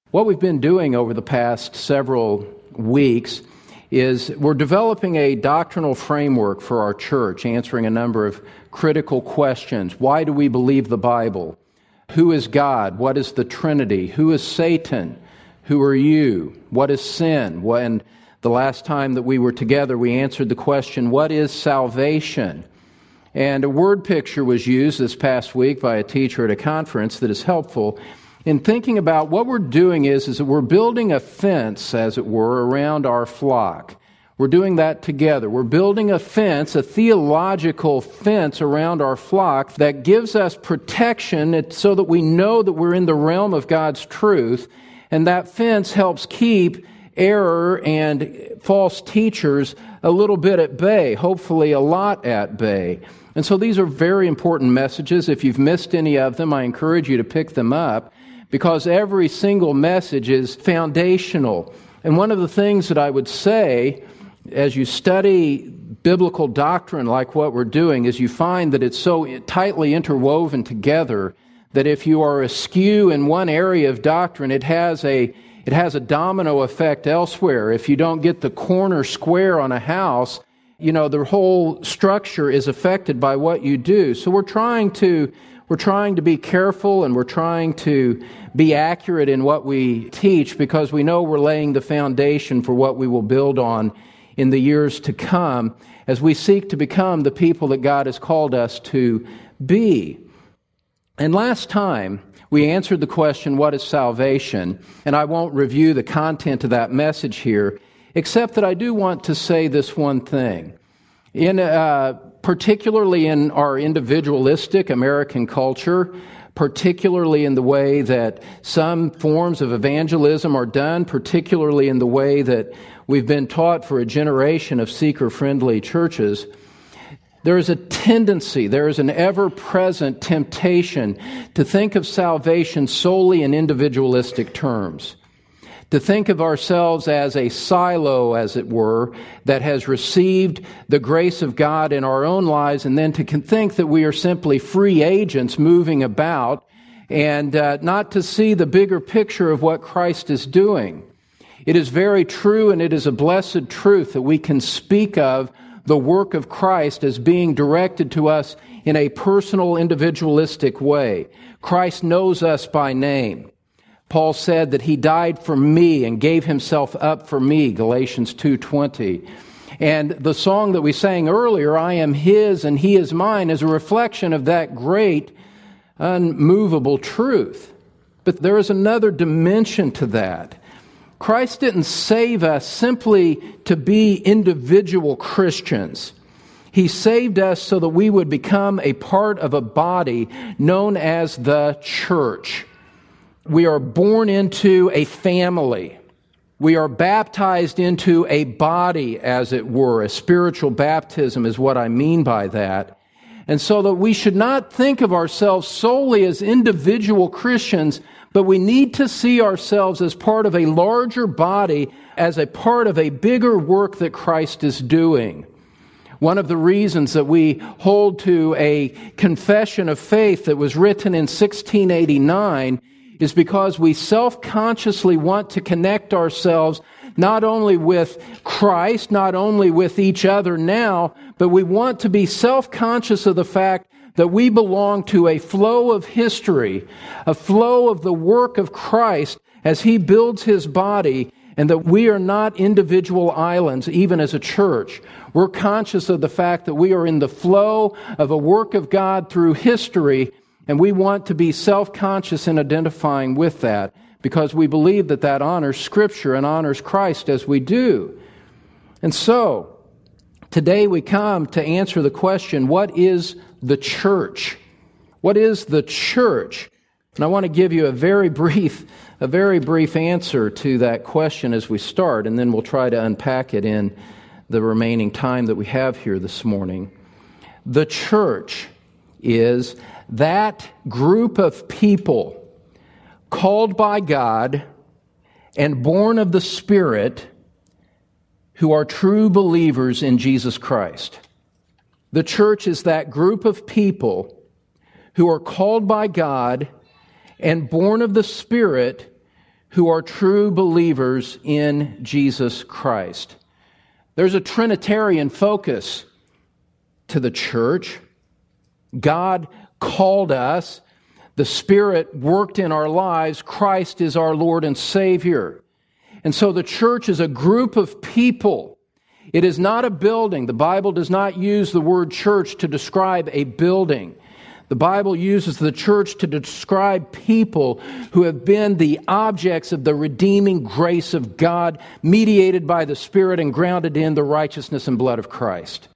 What we've been doing over the past several weeks is we're developing a doctrinal framework for our church, answering a number of critical questions. Why do we believe the Bible? Who is God? What is the Trinity? Who is Satan? Who are you? What is sin? And the last time that we were together, we answered the question, what is salvation? And a word picture was used this past week by a teacher at a conference that is helpful in thinking about what we're doing is that we're building a fence, as it were, around our flock. We're doing that together. We're building a fence, a theological fence around our flock that gives us protection so that we know that we're in the realm of God's truth. And that fence helps keep error and false teachers a little bit at bay, hopefully a lot at bay. And so these are very important messages. If you've missed any of them, I encourage you to pick them up, because every single message is foundational. And one of the things that I would say as you study biblical doctrine like what we're doing is you find that it's so tightly interwoven together that if you are askew in one area of doctrine, it has a domino effect elsewhere. If you don't get the corner square on a house, the whole structure is affected by what you do. So we're trying to be careful, and we're trying to be accurate in what we teach, because we know we're laying the foundation for what we will build on in the years to come as we seek to become the people that God has called us to be. And last time, we answered the question, what is salvation? And I won't review the content of that message here, except that I do want to say this one thing. Particularly in our individualistic American culture, particularly in the way that some forms of evangelism are done, particularly in the way that we've been taught for a generation of seeker-friendly churches, there is a tendency, there is an ever-present temptation to think of salvation solely in individualistic terms. To think of ourselves as a silo, as it were, that has received the grace of God in our own lives, and then to think that we are simply free agents moving about, and not to see the bigger picture of what Christ is doing. It is very true, and it is a blessed truth that we can speak of the work of Christ as being directed to us in a personal, individualistic way. Christ knows us by name. Paul said that he died for me and gave himself up for me, Galatians 2:20. And the song that we sang earlier, I am his and he is mine, is a reflection of that great, unmovable truth. But there is another dimension to that. Christ didn't save us simply to be individual Christians. He saved us so that we would become a part of a body known as the church. We are born into a family. We are baptized into a body, as it were. A spiritual baptism is what I mean by that. And so that we should not think of ourselves solely as individual Christians, but we need to see ourselves as part of a larger body, as a part of a bigger work that Christ is doing. One of the reasons that we hold to a confession of faith that was written in 1689 is because we self-consciously want to connect ourselves not only with Christ, not only with each other now, but we want to be self-conscious of the fact that we belong to a flow of history, a flow of the work of Christ as He builds His body, and that we are not individual islands, even as a church. We're conscious of the fact that we are in the flow of a work of God through history, and we want to be self-conscious in identifying with that, because we believe that that honors Scripture and honors Christ as we do. And so, today we come to answer the question, what is the church? What is the church? And I want to give you a very brief answer to that question as we start, and then we'll try to unpack it in the remaining time that we have here this morning. The church is that group of people called by God and born of the Spirit who are true believers in Jesus Christ. The church is that group of people who are called by God and born of the Spirit who are true believers in Jesus Christ. There's a Trinitarian focus to the church. God called us. The Spirit worked in our lives. Christ is our Lord and Savior. And so the church is a group of people. It is not a building. The Bible does not use the word church to describe a building. The Bible uses the church to describe people who have been the objects of the redeeming grace of God, mediated by the Spirit and grounded in the righteousness and blood of Christ.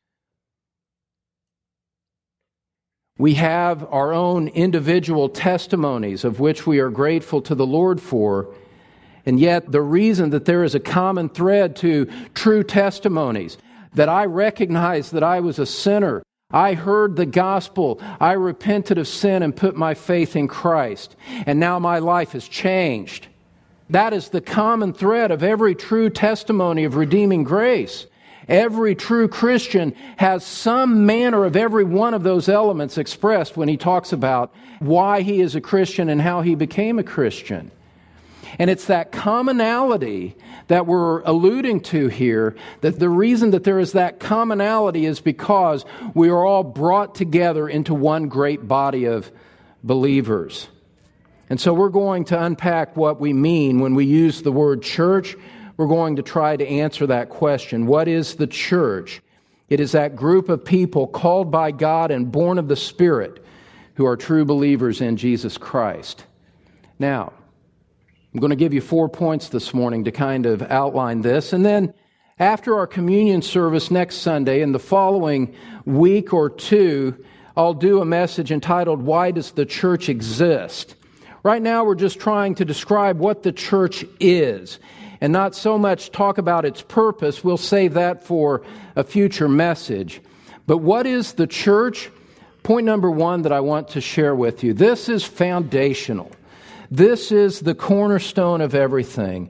We have our own individual testimonies of which we are grateful to the Lord for. And yet the reason that there is a common thread to true testimonies, that I recognize that I was a sinner, I heard the gospel, I repented of sin and put my faith in Christ, and now my life has changed. That is the common thread of every true testimony of redeeming grace. Every true Christian has some manner of every one of those elements expressed when he talks about why he is a Christian and how he became a Christian. And it's that commonality that we're alluding to here, that the reason that there is that commonality is because we are all brought together into one great body of believers. And so we're going to unpack what we mean when we use the word church. We're going to try to answer that question. What is the church? It is that group of people called by God and born of the Spirit who are true believers in Jesus Christ. Now, I'm going to give you 4 points this morning to kind of outline this. And then after our communion service next Sunday, in the following week or two, I'll do a message entitled, Why Does the Church Exist? Right now, we're just trying to describe what the church is and not so much talk about its purpose. We'll save that for a future message. But what is the church? Point number 1 that I want to share with you. This is foundational. This is the cornerstone of everything.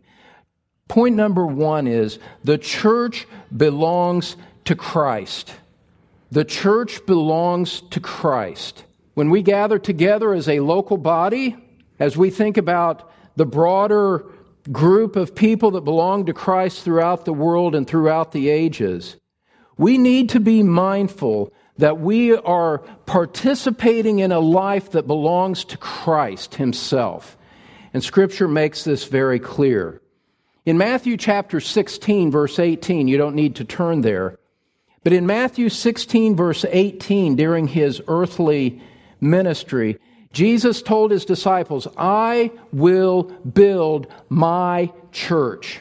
Point number 1 is the church belongs to Christ. The church belongs to Christ. When we gather together as a local body, as we think about the broader group of people that belong to Christ throughout the world and throughout the ages, we need to be mindful that we are participating in a life that belongs to Christ Himself. And Scripture makes this very clear. In Matthew chapter 16, verse 18, you don't need to turn there, but in Matthew 16, verse 18, during His earthly ministry, Jesus told His disciples, I will build my church.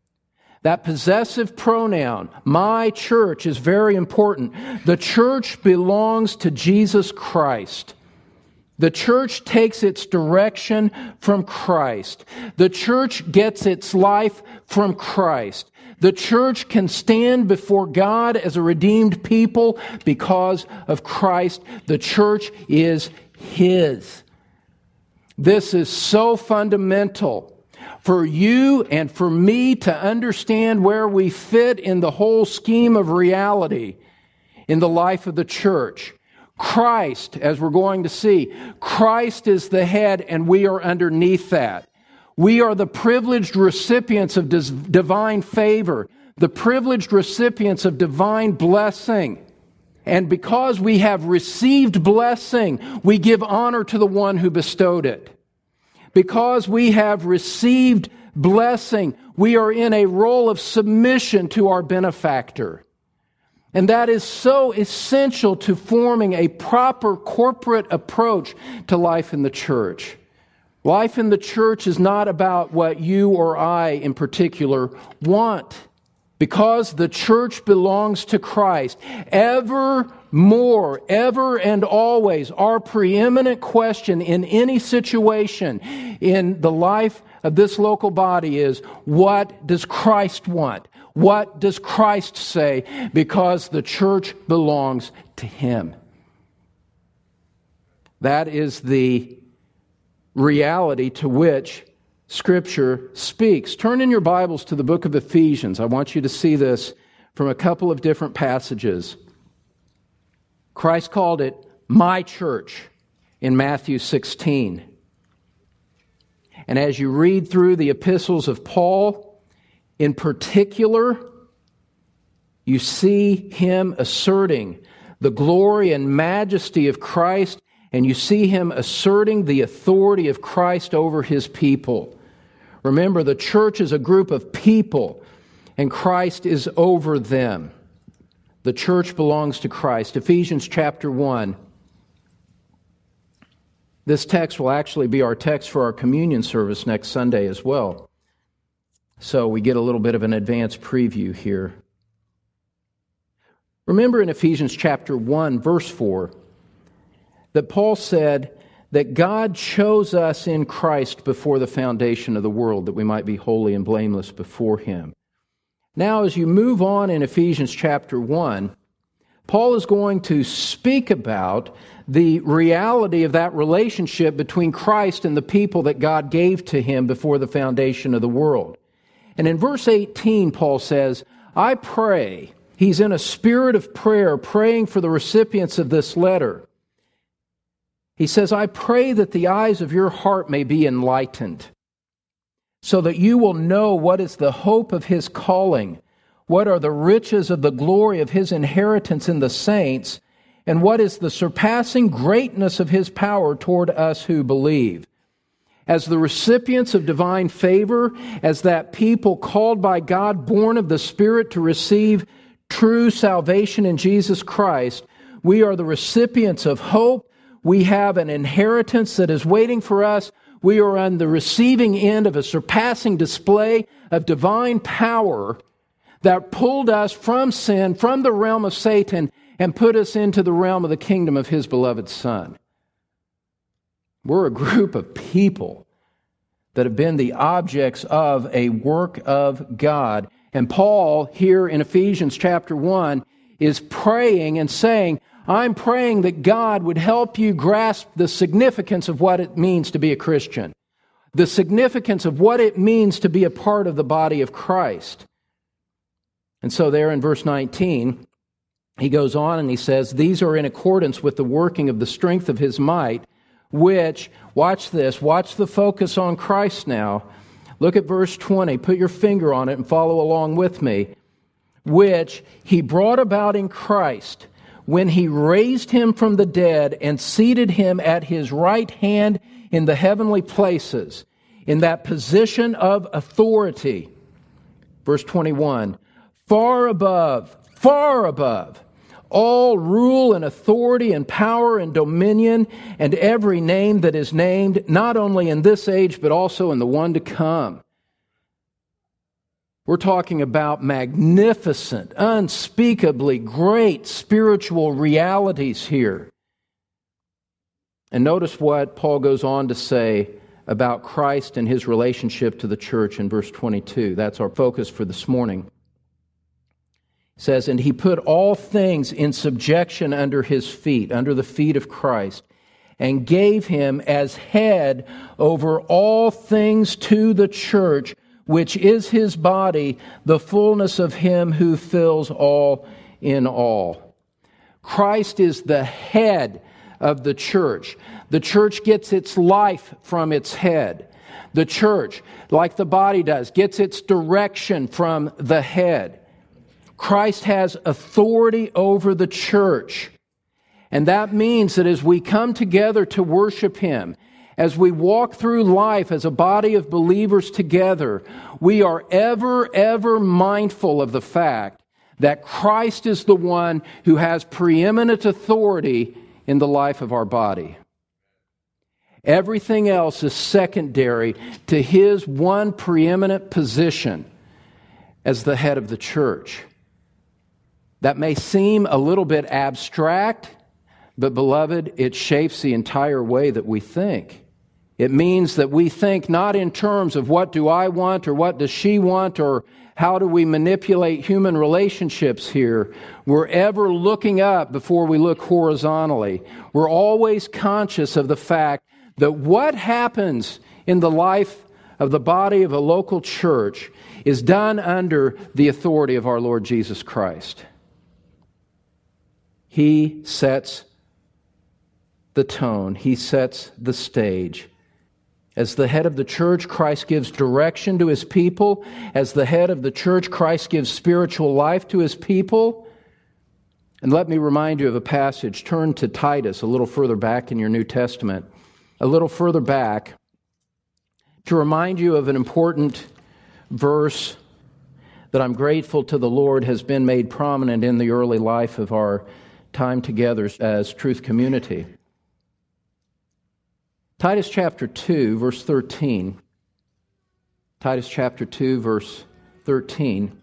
That possessive pronoun, my church, is very important. The church belongs to Jesus Christ. The church takes its direction from Christ. The church gets its life from Christ. The church can stand before God as a redeemed people because of Christ. The church is His. This is so fundamental for you and for me to understand where we fit in the whole scheme of reality in the life of the church. Christ, as we're going to see, Christ is the head and we are underneath that. We are the privileged recipients of divine favor, the privileged recipients of divine blessing. And because we have received blessing, we give honor to the one who bestowed it. Because we have received blessing, we are in a role of submission to our benefactor. And that is so essential to forming a proper corporate approach to life in the church. Life in the church is not about what you or I in particular want. Because the church belongs to Christ, evermore, ever and always, our preeminent question in any situation in the life of this local body is, what does Christ want? What does Christ say? Because the church belongs to Him. That is the reality to which Scripture speaks. Turn in your Bibles to the book of Ephesians. I want you to see this from a couple of different passages. Christ called it my church in Matthew 16. And as you read through the epistles of Paul, in particular, you see him asserting the glory and majesty of Christ, and you see him asserting the authority of Christ over his people. Remember, the church is a group of people, and Christ is over them. The church belongs to Christ. Ephesians chapter 1. This text will actually be our text for our communion service next Sunday as well. So we get a little bit of an advanced preview here. Remember in Ephesians chapter 1, verse 4, that Paul said that God chose us in Christ before the foundation of the world, that we might be holy and blameless before Him. Now, as you move on in Ephesians chapter 1, Paul is going to speak about the reality of that relationship between Christ and the people that God gave to Him before the foundation of the world. And in verse 18, Paul says, I pray. He's in a spirit of prayer, praying for the recipients of this letter. He says, I pray that the eyes of your heart may be enlightened, so that you will know what is the hope of His calling, what are the riches of the glory of His inheritance in the saints, and what is the surpassing greatness of His power toward us who believe. As the recipients of divine favor, as that people called by God, born of the Spirit to receive true salvation in Jesus Christ, we are the recipients of hope. We have an inheritance that is waiting for us. We are on the receiving end of a surpassing display of divine power that pulled us from sin, from the realm of Satan, and put us into the realm of the kingdom of His beloved Son. We're a group of people that have been the objects of a work of God. And Paul, here in Ephesians chapter 1, is praying and saying, I'm praying that God would help you grasp the significance of what it means to be a Christian, the significance of what it means to be a part of the body of Christ. And so there in verse 19, he goes on and he says, these are in accordance with the working of the strength of His might, which, watch this, watch the focus on Christ now. Look at verse 20, put your finger on it and follow along with me. Which He brought about in Christ, when He raised Him from the dead and seated Him at His right hand in the heavenly places, in that position of authority. Verse 21, far above all rule and authority and power and dominion and every name that is named, not only in this age, but also in the one to come. We're talking about magnificent, unspeakably great spiritual realities here. And notice what Paul goes on to say about Christ and His relationship to the church in verse 22. That's our focus for this morning. It says, and He put all things in subjection under His feet, under the feet of Christ, and gave Him as head over all things to the church, which is His body, the fullness of Him who fills all in all. Christ is the head of the church. The church gets its life from its head. The church, like the body does, gets its direction from the head. Christ has authority over the church. And that means that as we come together to worship Him, as we walk through life as a body of believers together, we are ever mindful of the fact that Christ is the one who has preeminent authority in the life of our body. Everything else is secondary to His one preeminent position as the head of the church. That may seem a little bit abstract, but beloved, it shapes the entire way that we think. It means that we think not in terms of what do I want or what does she want or how do we manipulate human relationships here. We're ever looking up before we look horizontally. We're always conscious of the fact that what happens in the life of the body of a local church is done under the authority of our Lord Jesus Christ. He sets the tone. He sets the stage. As the head of the church, Christ gives direction to his people. As the head of the church, Christ gives spiritual life to his people. And let me remind you of a passage. Turn to Titus a little further back in your New Testament. A little further back to remind you of an important verse that I'm grateful to the Lord has been made prominent in the early life of our time together as Truth Community. Titus chapter 2, verse 13. Titus chapter 2, verse 13.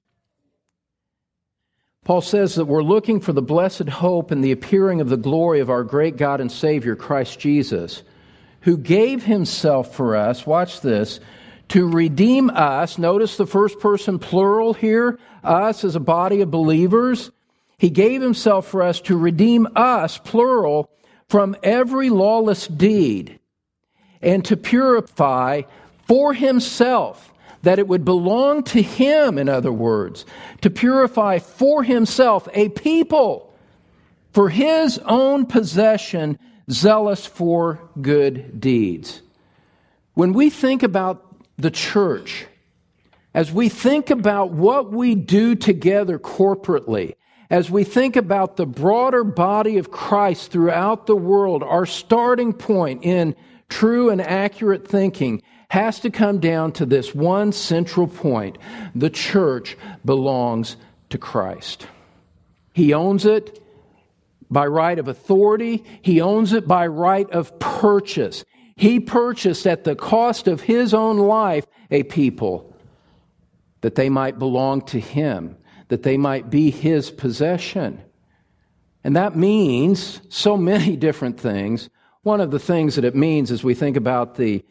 Paul says that we're looking for the blessed hope and the appearing of the glory of our great God and Savior, Christ Jesus, who gave himself for us, watch this, to redeem us. Notice the first person plural here, us as a body of believers. He gave himself for us to redeem us, plural, from every lawless deed, and to purify for himself, that it would belong to him, in other words, to purify for himself a people for his own possession, zealous for good deeds. When we think about the church, as we think about what we do together corporately, as we think about the broader body of Christ throughout the world, our starting point in true and accurate thinking has to come down to this one central point. The church belongs to Christ. He owns it by right of authority. He owns it by right of purchase. He purchased at the cost of his own life a people that they might belong to him, that they might be his possession. And that means so many different things. One of the things that it means as we think about the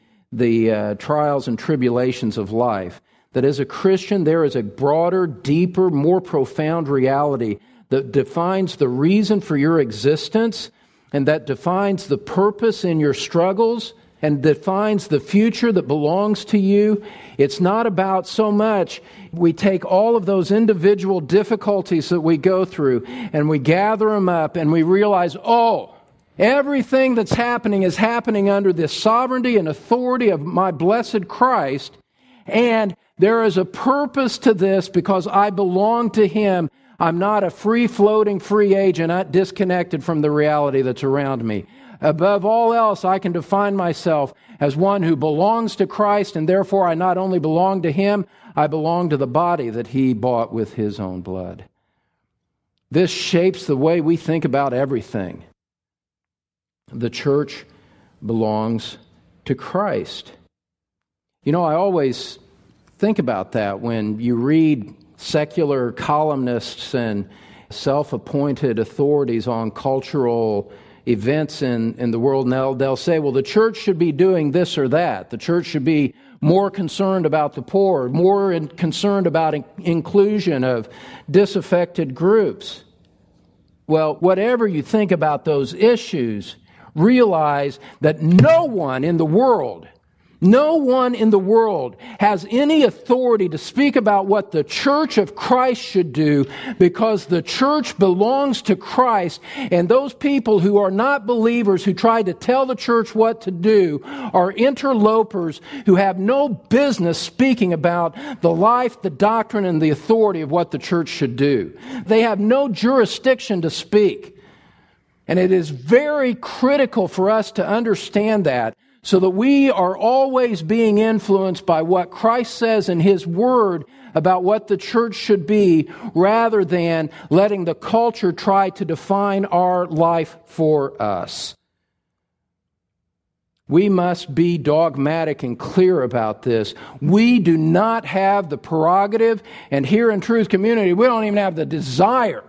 trials and tribulations of life, that as a Christian there is a broader, deeper, more profound reality that defines the reason for your existence and that defines the purpose in your struggles and defines the future that belongs to you. It's not about so much we take all of those individual difficulties that we go through and we gather them up and we realize, everything that's happening is happening under the sovereignty and authority of my blessed Christ, and there is a purpose to this because I belong to him. I'm not a free-floating free agent, not disconnected from the reality that's around me. Above all else, I can define myself as one who belongs to Christ, and therefore I not only belong to him, I belong to the body that he bought with his own blood. This shapes the way we think about everything. The church belongs to Christ. You know, I always think about that when you read secular columnists and self-appointed authorities on cultural events in the world. Now they'll say, well, the church should be doing this or that. The church should be more concerned about the poor, more concerned about inclusion of disaffected groups. Well, whatever you think about those issues, realize that no one in the world has any authority to speak about what the church of Christ should do, because the church belongs to Christ, and those people who are not believers who try to tell the church what to do are interlopers who have no business speaking about the life, the doctrine, and the authority of what the church should do. They have no jurisdiction to speak. And it is very critical for us to understand that, so that we are always being influenced by what Christ says in his word about what the church should be, rather than letting the culture try to define our life for us. We must be dogmatic and clear about this. We do not have the prerogative, and here in Truth Community, we don't even have the desire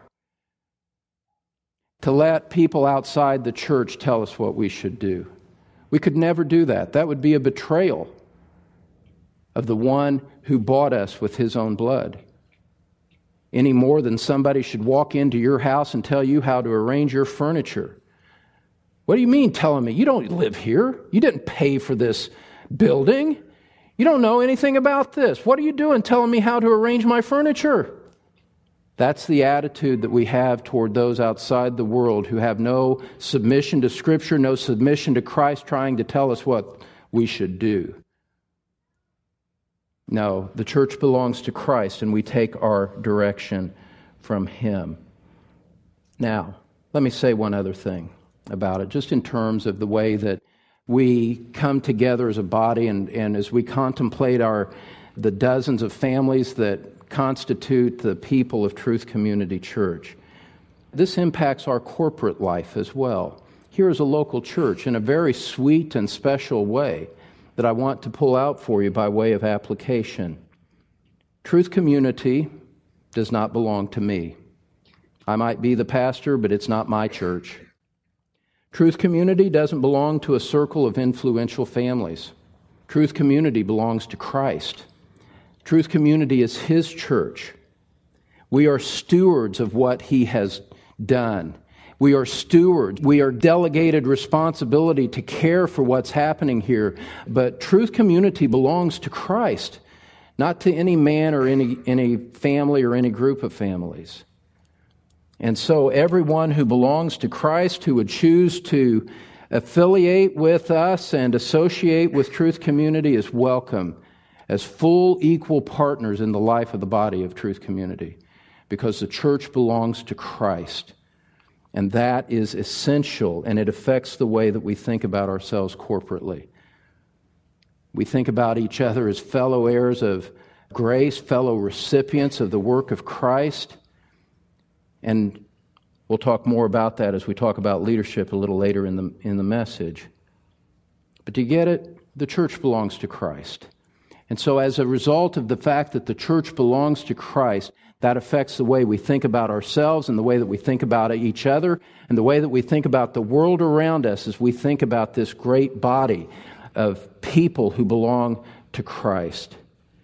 to let people outside the church tell us what we should do. We could never do that. That would be a betrayal of the one who bought us with his own blood. Any more than somebody should walk into your house and tell you how to arrange your furniture. What do you mean telling me? You don't live here. You didn't pay for this building. You don't know anything about this. What are you doing telling me how to arrange my furniture? That's the attitude that we have toward those outside the world who have no submission to Scripture, no submission to Christ, trying to tell us what we should do. No, the church belongs to Christ, and we take our direction from Him. Now, let me say one other thing about it, just in terms of the way that we come together as a body, and as we contemplate the dozens of families that constitute the people of Truth Community Church. This impacts our corporate life as well. Here is a local church in a very sweet and special way that I want to pull out for you by way of application. Truth Community does not belong to me. I might be the pastor, but it's not my church. Truth Community doesn't belong to a circle of influential families. Truth Community belongs to Christ. Truth Community is His church. We are stewards of what He has done. We are stewards. We are delegated responsibility to care for what's happening here. But Truth Community belongs to Christ, not to any man or any family or any group of families. And so everyone who belongs to Christ, who would choose to affiliate with us and associate with Truth Community, is welcome as full, equal partners in the life of the body of Truth Community, because the church belongs to Christ. And that is essential, and it affects the way that we think about ourselves corporately. We think about each other as fellow heirs of grace, fellow recipients of the work of Christ. And we'll talk more about that as we talk about leadership a little later in the message. But do you get it? The church belongs to Christ. And so as a result of the fact that the church belongs to Christ, that affects the way we think about ourselves and the way that we think about each other and the way that we think about the world around us as we think about this great body of people who belong to Christ.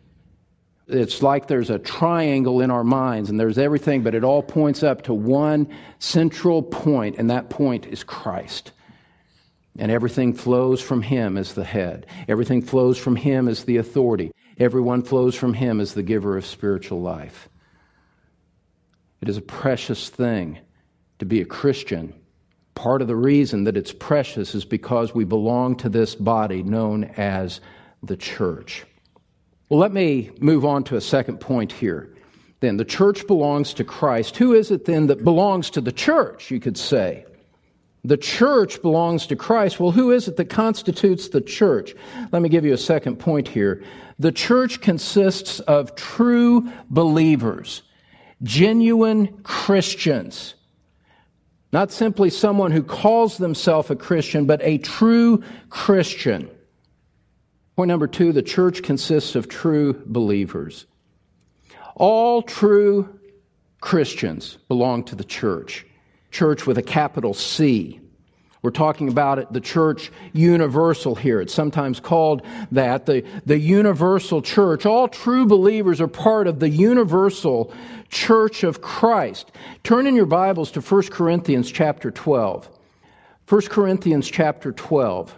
It's like there's a triangle in our minds and there's everything, but it all points up to one central point, and that point is Christ. And everything flows from Him as the head. Everything flows from Him as the authority. Everyone flows from Him as the giver of spiritual life. It is a precious thing to be a Christian. Part of the reason that it's precious is because we belong to this body known as the church. Well, let me move on to a second point here. Then, the church belongs to Christ. Who is it then that belongs to the church, you could say? The church belongs to Christ. Well, who is it that constitutes the church? Let me give you a second point here. The church consists of true believers. Genuine Christians. Not simply someone who calls themselves a Christian, but a true Christian. Point number 2, the church consists of true believers. All true Christians belong to the church. Church with a capital C. We're talking about it, the church universal here. It's sometimes called that, the universal church. All true believers are part of the universal church of Christ. Turn in your Bibles to 1 Corinthians chapter 12. 1 Corinthians chapter 12.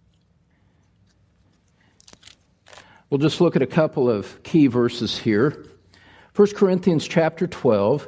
We'll just look at a couple of key verses here. 1 Corinthians chapter 12.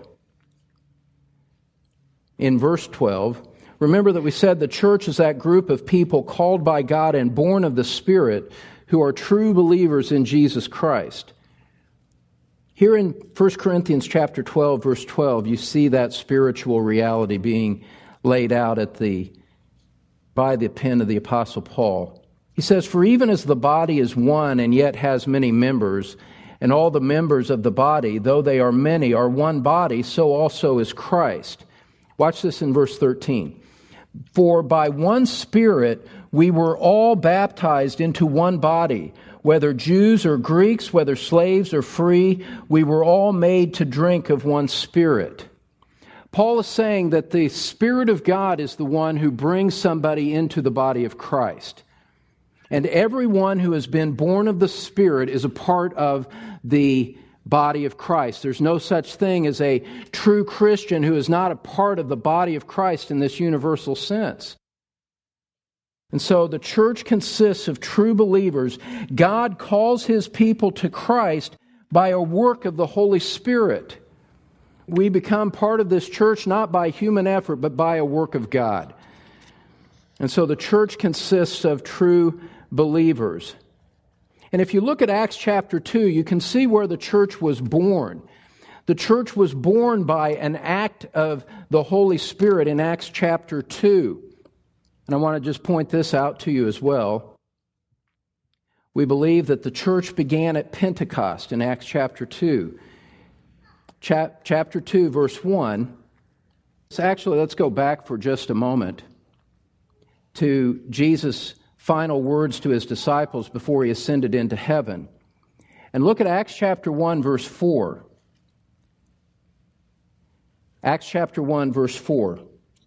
In verse 12, remember that we said the church is that group of people called by God and born of the Spirit who are true believers in Jesus Christ. Here in 1 Corinthians chapter 12, verse 12, you see that spiritual reality being laid out by the pen of the Apostle Paul. He says, "For even as the body is one and yet has many members, and all the members of the body, though they are many, are one body, so also is Christ." Watch this in verse 13. "For by one Spirit we were all baptized into one body, whether Jews or Greeks, whether slaves or free, we were all made to drink of one Spirit." Paul is saying that the Spirit of God is the one who brings somebody into the body of Christ. And everyone who has been born of the Spirit is a part of the body of Christ. There's no such thing as a true Christian who is not a part of the body of Christ in this universal sense. And so the church consists of true believers. God calls His people to Christ by a work of the Holy Spirit. We become part of this church not by human effort, but by a work of God. And so the church consists of true believers. And if you look at Acts chapter 2, you can see where the church was born. The church was born by an act of the Holy Spirit in Acts chapter 2. And I want to just point this out to you as well. We believe that the church began at Pentecost in Acts chapter 2. Chapter 2, verse 1. So actually, let's go back for just a moment to Jesus' final words to his disciples before he ascended into heaven. And look at Acts chapter 1, verse 4. Acts chapter 1, verse 4.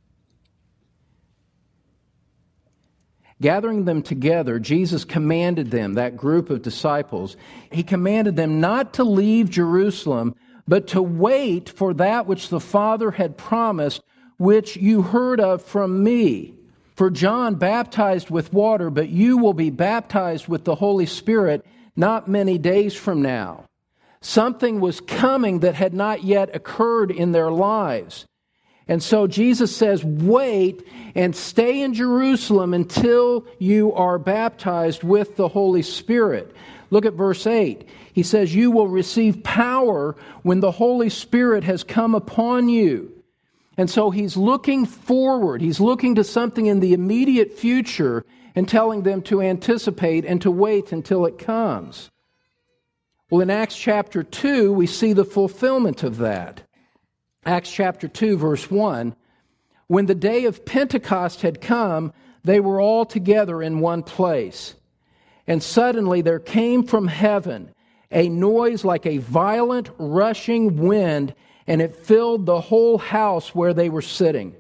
Gathering them together, Jesus commanded them, that group of disciples, he commanded them not to leave Jerusalem, but to wait for that which the Father had promised, which you heard of from me. For John baptized with water, but you will be baptized with the Holy Spirit not many days from now. Something was coming that had not yet occurred in their lives. And so Jesus says, wait and stay in Jerusalem until you are baptized with the Holy Spirit. Look at verse 8. He says, you will receive power when the Holy Spirit has come upon you. And so he's looking forward. He's looking to something in the immediate future and telling them to anticipate and to wait until it comes. Well, in Acts chapter 2, we see the fulfillment of that. Acts chapter 2, verse 1, when the day of Pentecost had come, they were all together in one place. And suddenly there came from heaven a noise like a violent rushing wind, and it filled the whole house where they were sitting.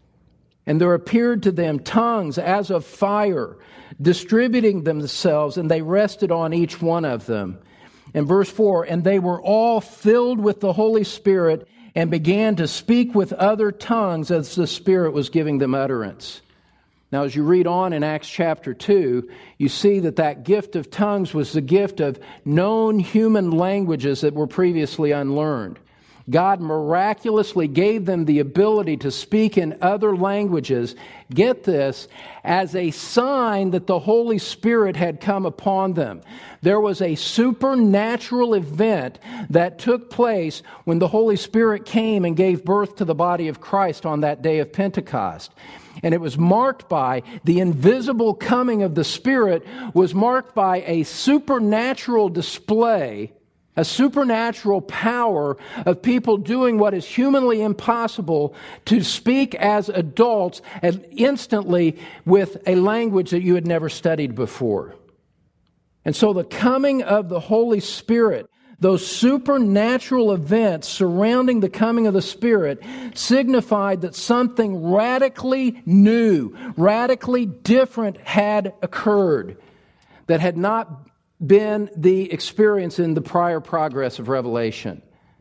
And there appeared to them tongues as of fire, distributing themselves, and they rested on each one of them. And verse 4, and they were all filled with the Holy Spirit and began to speak with other tongues as the Spirit was giving them utterance. Now, as you read on in Acts chapter 2, you see that gift of tongues was the gift of known human languages that were previously unlearned. God miraculously gave them the ability to speak in other languages, get this, as a sign that the Holy Spirit had come upon them. There was a supernatural event that took place when the Holy Spirit came and gave birth to the body of Christ on that day of Pentecost. And it was marked by the invisible coming of the Spirit, was marked by a supernatural display, a supernatural power of people doing what is humanly impossible, to speak as adults and instantly with a language that you had never studied before. And so the coming of the Holy Spirit, those supernatural events surrounding the coming of the Spirit, signified that something radically new, radically different had occurred that had not been the experience in the prior progress of Revelation.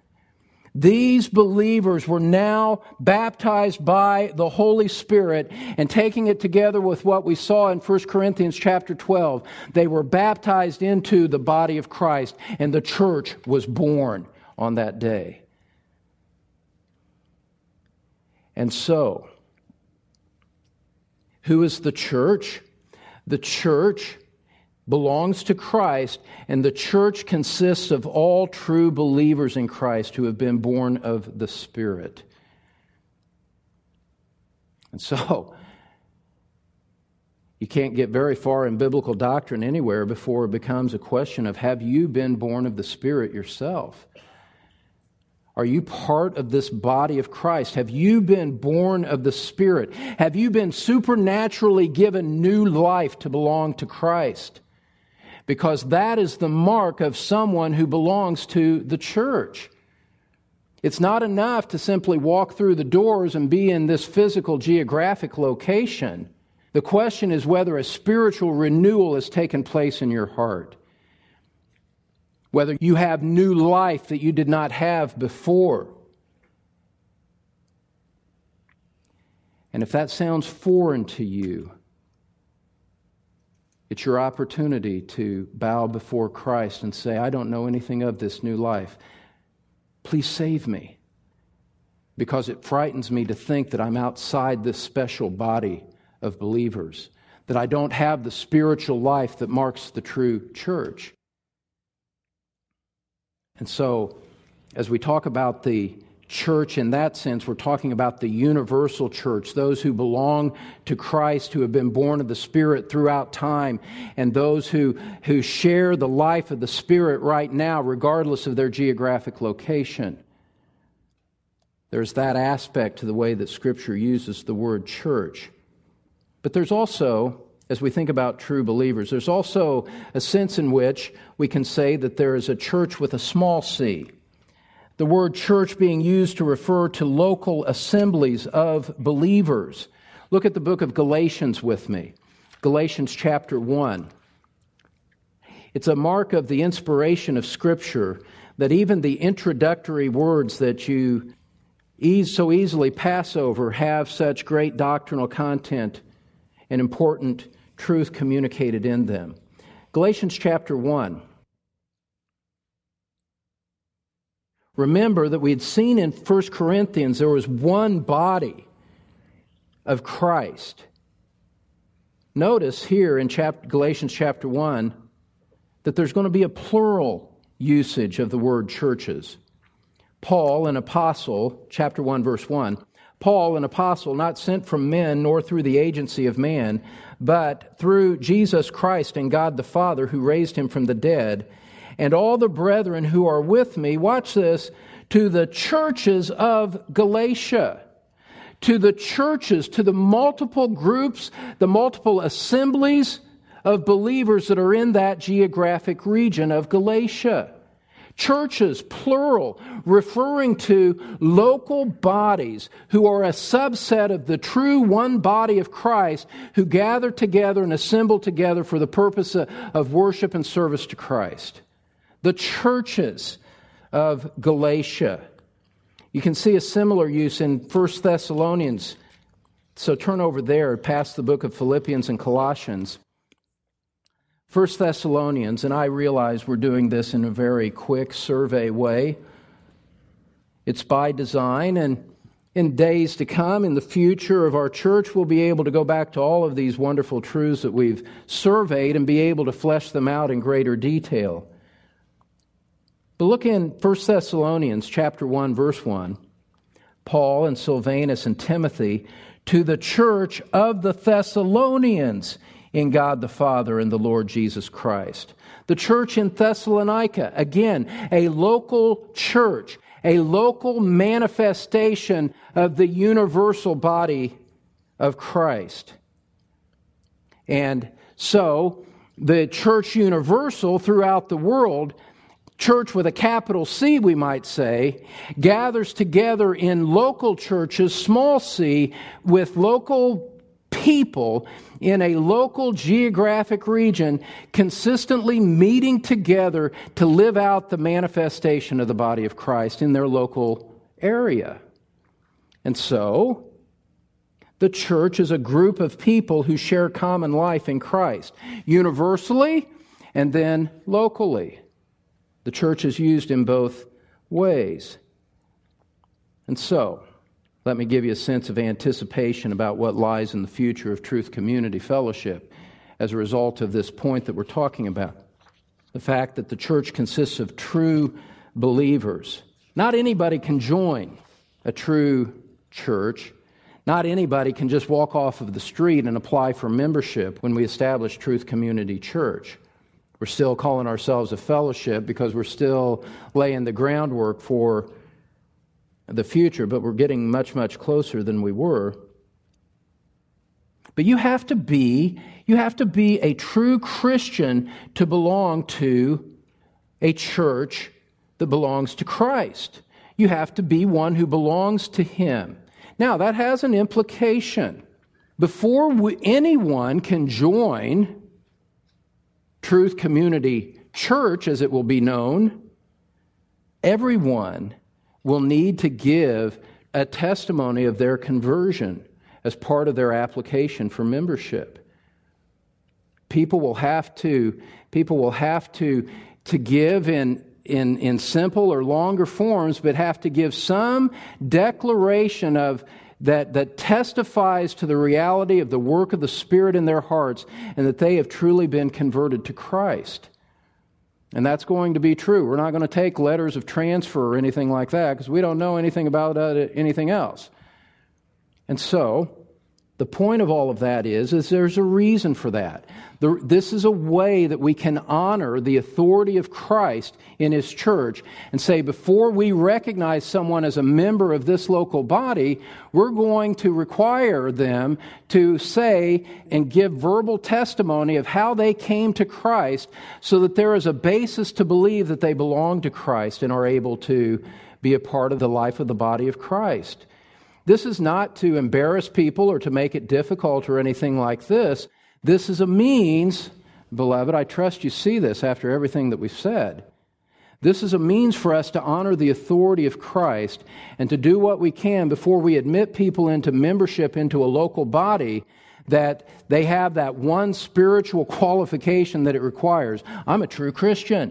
These believers were now baptized by the Holy Spirit, and taking it together with what we saw in 1 Corinthians chapter 12, they were baptized into the body of Christ, and the church was born on that day. And so, who is the church? The church belongs to Christ, and the church consists of all true believers in Christ who have been born of the Spirit. And so, you can't get very far in biblical doctrine anywhere before it becomes a question of, have you been born of the Spirit yourself? Are you part of this body of Christ? Have you been born of the Spirit? Have you been supernaturally given new life to belong to Christ? Because that is the mark of someone who belongs to the church. It's not enough to simply walk through the doors and be in this physical geographic location. The question is whether a spiritual renewal has taken place in your heart. Whether you have new life that you did not have before. And if that sounds foreign to you, it's your opportunity to bow before Christ and say, I don't know anything of this new life. Please save me. Because it frightens me to think that I'm outside this special body of believers, that I don't have the spiritual life that marks the true church. And so, as we talk about the church in that sense, we're talking about the universal church, those who belong to Christ, who have been born of the Spirit throughout time, and those who share the life of the Spirit right now, regardless of their geographic location. There's that aspect to the way that Scripture uses the word church. But there's also, as we think about true believers, there's also a sense in which we can say that there is a church with a small c. The word church being used to refer to local assemblies of believers. Look at the book of Galatians with me. Galatians chapter 1. It's a mark of the inspiration of Scripture that even the introductory words that you so easily pass over have such great doctrinal content and important truth communicated in them. Galatians chapter 1. Remember that we had seen in 1 Corinthians there was one body of Christ. Notice here in Galatians chapter 1 that there's going to be a plural usage of the word churches. Paul, an apostle, chapter 1, verse 1, Paul, an apostle, not sent from men nor through the agency of man, but through Jesus Christ and God the Father who raised him from the dead, and all the brethren who are with me, watch this, to the churches of Galatia. To the churches, to the multiple groups, the multiple assemblies of believers that are in that geographic region of Galatia. Churches, plural, referring to local bodies who are a subset of the true one body of Christ who gather together and assemble together for the purpose of worship and service to Christ. The churches of Galatia. You can see a similar use in 1 Thessalonians. So turn over there past the book of Philippians and Colossians. 1 Thessalonians, and I realize we're doing this in a very quick survey way. It's by design, and in days to come, in the future of our church, we'll be able to go back to all of these wonderful truths that we've surveyed and be able to flesh them out in greater detail. But look in 1 Thessalonians chapter 1, verse 1. Paul and Silvanus and Timothy to the church of the Thessalonians in God the Father and the Lord Jesus Christ. The church in Thessalonica, again, a local church, a local manifestation of the universal body of Christ. And so, the church universal throughout the world, church with a capital C, we might say, gathers together in local churches, small c, with local people in a local geographic region, consistently meeting together to live out the manifestation of the body of Christ in their local area. And so, the church is a group of people who share common life in Christ, universally and then locally. The church is used in both ways. And so, let me give you a sense of anticipation about what lies in the future of Truth Community Fellowship as a result of this point that we're talking about. The fact that the church consists of true believers. Not anybody can join a true church. Not anybody can just walk off of the street and apply for membership when we establish Truth Community Church. We're still calling ourselves a fellowship because we're still laying the groundwork for the future, but we're getting much, much closer than we were. But you have to be a true Christian to belong to a church that belongs to Christ. You have to be one who belongs to Him. Now, that has an implication. Before anyone can join Truth Community Church, as it will be known, everyone will need to give a testimony of their conversion as part of their application for membership. People will have to give in simple or longer forms, but have to give some declaration of that testifies to the reality of the work of the Spirit in their hearts and that they have truly been converted to Christ. And that's going to be true. We're not going to take letters of transfer or anything like that because we don't know anything about anything else. And so, the point of all of that is there's a reason for that. This is a way that we can honor the authority of Christ in His church and say, before we recognize someone as a member of this local body, we're going to require them to say and give verbal testimony of how they came to Christ so that there is a basis to believe that they belong to Christ and are able to be a part of the life of the body of Christ. This is not to embarrass people or to make it difficult or anything like this. This is a means, beloved, I trust you see this after everything that we've said. This is a means for us to honor the authority of Christ and to do what we can before we admit people into membership into a local body, that they have that one spiritual qualification that it requires. I'm a true Christian.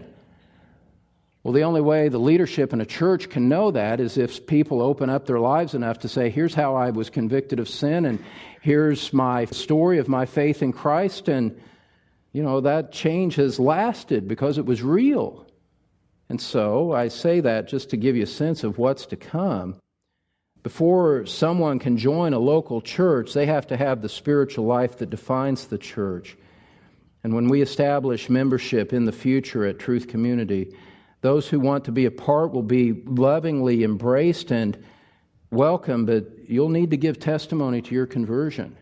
Well, the only way the leadership in a church can know that is if people open up their lives enough to say, here's how I was convicted of sin, and here's my story of my faith in Christ, and, that change has lasted because it was real. And so I say that just to give you a sense of what's to come. Before someone can join a local church, they have to have the spiritual life that defines the church. And when we establish membership in the future at Truth Community, those who want to be a part will be lovingly embraced and welcome, but you'll need to give testimony to your conversion.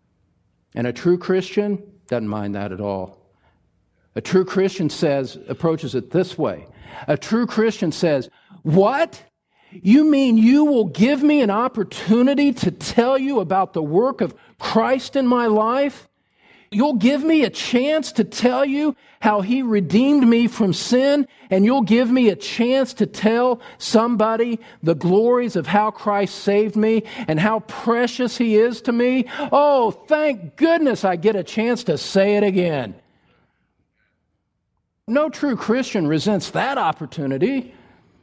And a true Christian doesn't mind that at all. A true Christian approaches it this way. A true Christian says, "What? You mean you will give me an opportunity to tell you about the work of Christ in my life? You'll give me a chance to tell you how He redeemed me from sin, and you'll give me a chance to tell somebody the glories of how Christ saved me and how precious He is to me? Oh, thank goodness I get a chance to say it again." No true Christian resents that opportunity,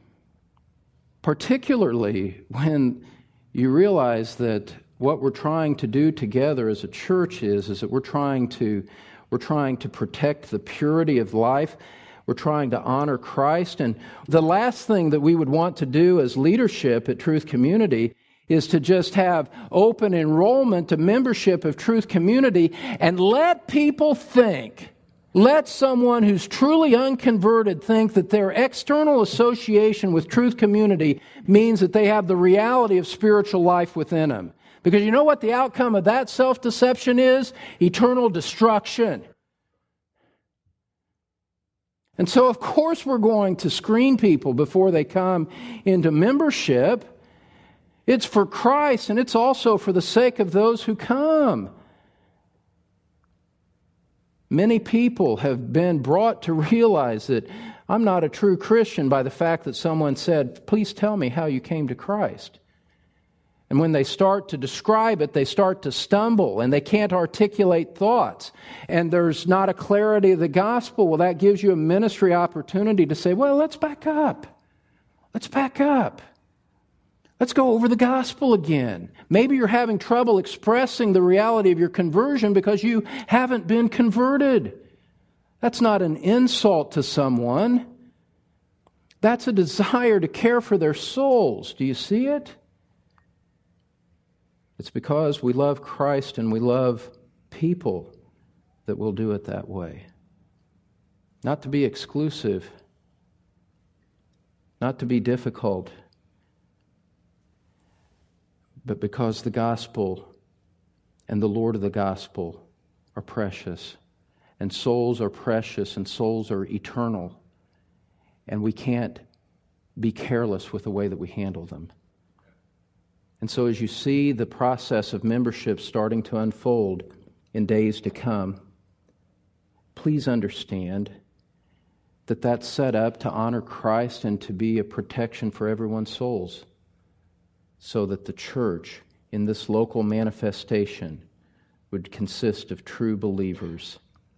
particularly when you realize that what we're trying to do together as a church is that we're trying to protect the purity of life. We're trying to honor Christ. And the last thing that we would want to do as leadership at Truth Community is to just have open enrollment to membership of Truth Community and let people think, let someone who's truly unconverted think that their external association with Truth Community means that they have the reality of spiritual life within them. Because you know what the outcome of that self-deception is? Eternal destruction. And so, of course, we're going to screen people before they come into membership. It's for Christ, and it's also for the sake of those who come. Many people have been brought to realize that I'm not a true Christian by the fact that someone said, "Please tell me how you came to Christ." And when they start to describe it, they start to stumble and they can't articulate thoughts. And there's not a clarity of the gospel. Well, that gives you a ministry opportunity to say, well, let's back up. Let's back up. Let's go over the gospel again. Maybe you're having trouble expressing the reality of your conversion because you haven't been converted. That's not an insult to someone. That's a desire to care for their souls. Do you see it? It's because we love Christ and we love people that we'll do it that way. Not to be exclusive, not to be difficult, but because the gospel and the Lord of the gospel are precious, and souls are precious, and souls are eternal, and we can't be careless with the way that we handle them. And so as you see the process of membership starting to unfold in days to come, please understand that that's set up to honor Christ and to be a protection for everyone's souls, so that the church in this local manifestation would consist of true believers.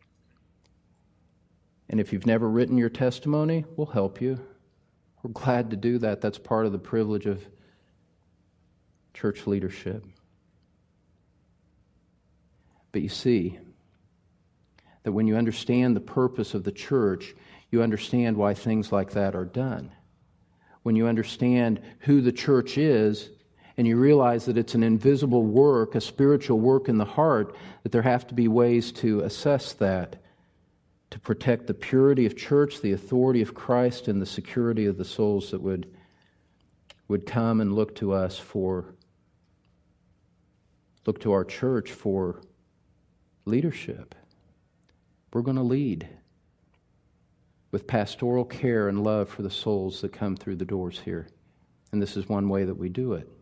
And if you've never written your testimony, we'll help you. We're glad to do that. That's part of the privilege of church leadership. But you see that when you understand the purpose of the church, you understand why things like that are done. When you understand who the church is, and you realize that it's an invisible work, a spiritual work in the heart, that there have to be ways to assess that, to protect the purity of church, the authority of Christ, and the security of the souls that would come and look to us look to our church for leadership. We're going to lead with pastoral care and love for the souls that come through the doors here. And this is one way that we do it.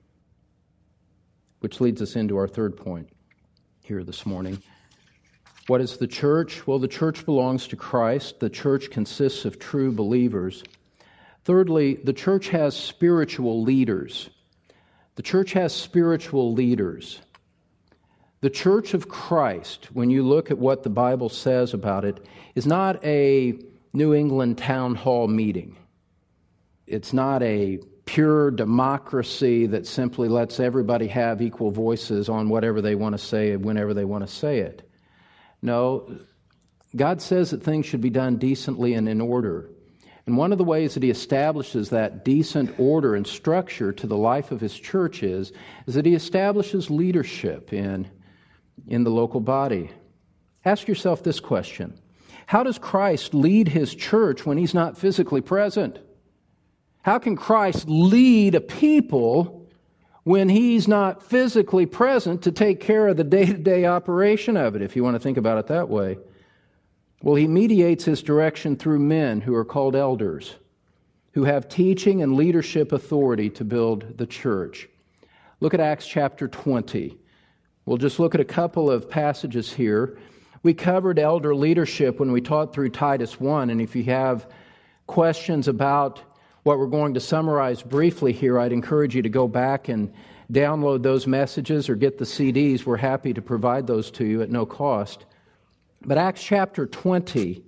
Which leads us into our third point here this morning. What is the church? Well, the church belongs to Christ. The church consists of true believers. Thirdly, the church has spiritual leaders. The church has spiritual leaders. The church of Christ, when you look at what the Bible says about it, is not a New England town hall meeting. It's not a pure democracy that simply lets everybody have equal voices on whatever they want to say and whenever they want to say it. No, God says that things should be done decently and in order. And one of the ways that He establishes that decent order and structure to the life of His church is that He establishes leadership in the local body. Ask yourself this question. How does Christ lead His church when He's not physically present? How can Christ lead a people when He's not physically present to take care of the day-to-day operation of it, if you want to think about it that way? Well, He mediates His direction through men who are called elders, who have teaching and leadership authority to build the church. Look at Acts chapter 20. We'll just look at a couple of passages here. We covered elder leadership when we taught through Titus 1, and if you have questions about what we're going to summarize briefly here, I'd encourage you to go back and download those messages or get the CDs. We're happy to provide those to you at no cost. But Acts chapter 20,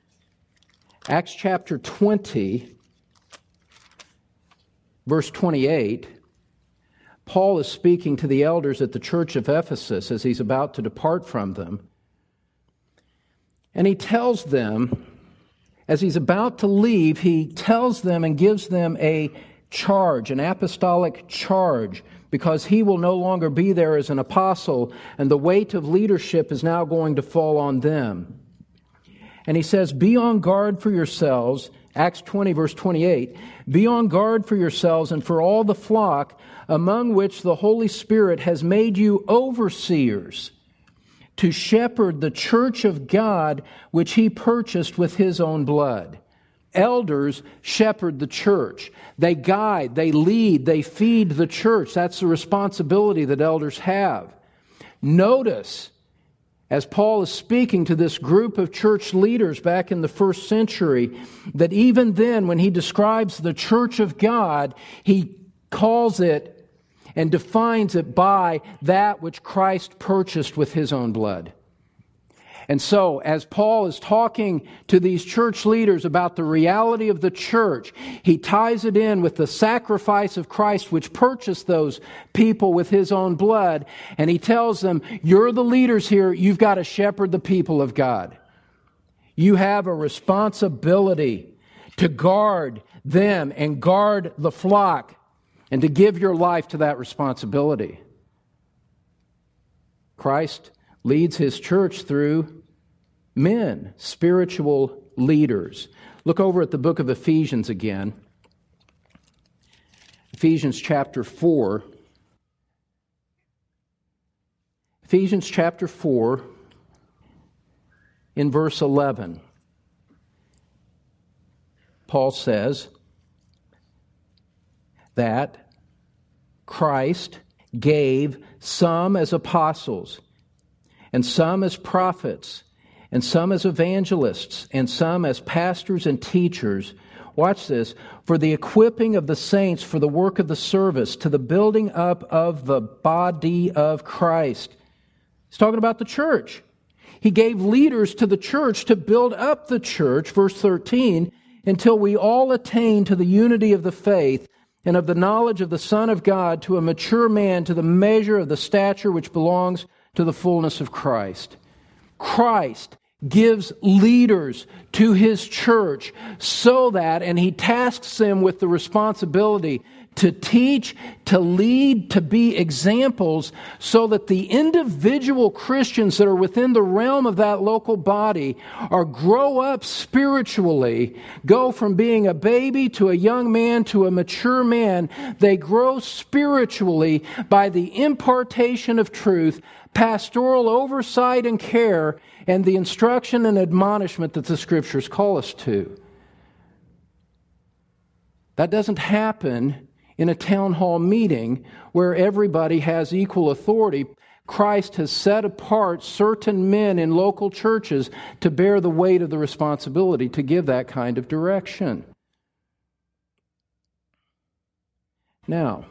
verse 28, Paul is speaking to the elders at the church of Ephesus as he's about to depart from them. And he tells them, as he's about to leave, he tells them and gives them a charge, an apostolic charge, because he will no longer be there as an apostle, and the weight of leadership is now going to fall on them. And he says, be on guard for yourselves, Acts 20, verse 28, be on guard for yourselves and for all the flock among which the Holy Spirit has made you overseers, to shepherd the church of God, which He purchased with His own blood. Elders shepherd the church. They guide, they lead, they feed the church. That's the responsibility that elders have. Notice, as Paul is speaking to this group of church leaders back in the first century, that even then, when he describes the church of God, he calls it and defines it by that which Christ purchased with His own blood. And so, as Paul is talking to these church leaders about the reality of the church, he ties it in with the sacrifice of Christ which purchased those people with His own blood, and he tells them, you're the leaders here, you've got to shepherd the people of God. You have a responsibility to guard them and guard the flock, and to give your life to that responsibility. Christ leads His church through men, spiritual leaders. Look over at the book of Ephesians again. Ephesians chapter 4. Ephesians chapter 4, in verse 11. Paul says that Christ gave some as apostles, and some as prophets, and some as evangelists, and some as pastors and teachers. Watch this. For the equipping of the saints for the work of the service, to the building up of the body of Christ. He's talking about the church. He gave leaders to the church to build up the church, verse 13, until we all attain to the unity of the faith and of the knowledge of the Son of God, to a mature man, to the measure of the stature which belongs to the fullness of Christ. Christ gives leaders to His church so that, and He tasks them with the responsibility to teach, to lead, to be examples, so that the individual Christians that are within the realm of that local body are grow up spiritually, go from being a baby to a young man to a mature man. They grow spiritually by the impartation of truth, pastoral oversight and care, and the instruction and admonishment that the Scriptures call us to. That doesn't happen in a town hall meeting where everybody has equal authority. Christ has set apart certain men in local churches to bear the weight of the responsibility to give that kind of direction. Now,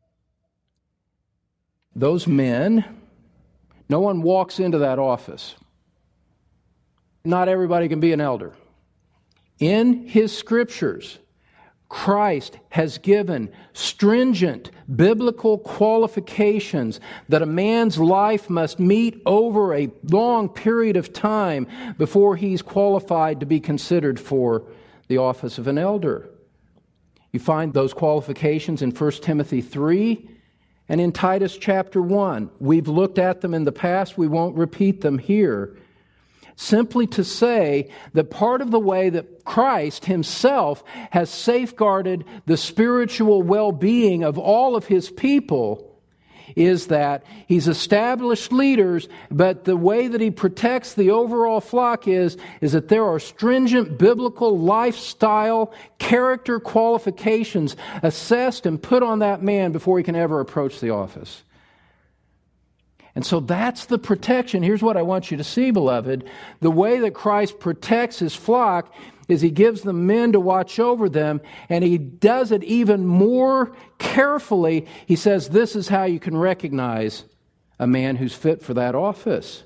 those men, no one walks into that office. Not everybody can be an elder. In His Scriptures, Christ has given stringent biblical qualifications that a man's life must meet over a long period of time before he's qualified to be considered for the office of an elder. You find those qualifications in 1 Timothy 3 and in Titus chapter 1. We've looked at them in the past. We won't repeat them here. Simply to say that part of the way that Christ Himself has safeguarded the spiritual well-being of all of His people is that He's established leaders, but the way that He protects the overall flock is that there are stringent biblical lifestyle, character qualifications assessed and put on that man before he can ever approach the office. And so that's the protection. Here's what I want you to see, beloved. The way that Christ protects His flock is He gives them men to watch over them, and He does it even more carefully. He says, this is how you can recognize a man who's fit for that office.